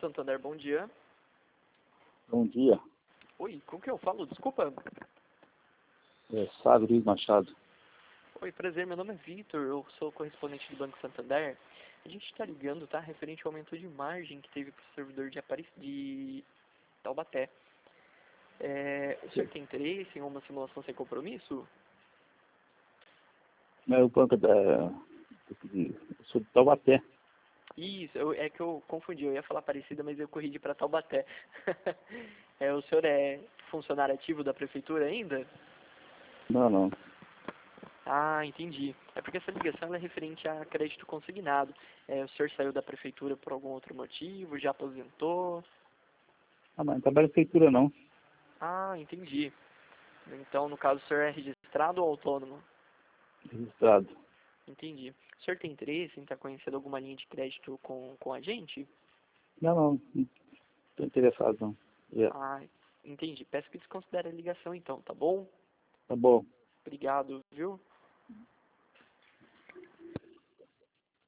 Santander, bom dia. Bom dia, Oi, com quem eu falo? Desculpa. Sávio Luiz Machado. Oi, prazer, meu nome é Vitor, eu sou correspondente do Banco Santander. A gente está ligando, tá? Referente ao aumento de margem que teve para o servidor de Taubaté. O senhor tem interesse em uma simulação sem compromisso? Mas o banco eu sou de Taubaté. Isso, é que eu confundi, eu ia falar Aparecida, mas eu corrigi para Taubaté. O senhor é funcionário ativo da prefeitura ainda? Não. Ah, entendi. É porque essa ligação ela é referente a crédito consignado. O senhor saiu da prefeitura por algum outro motivo, já aposentou? Mas não trabalho em prefeitura não. Ah, entendi. Então, no caso, o senhor é registrado ou autônomo? Registrado. Entendi. O senhor tem interesse em estar conhecendo alguma linha de crédito com a gente? Não estou interessado não. Ah, entendi. Peço que desconsidere a ligação então, tá bom? Tá bom. Obrigado, viu?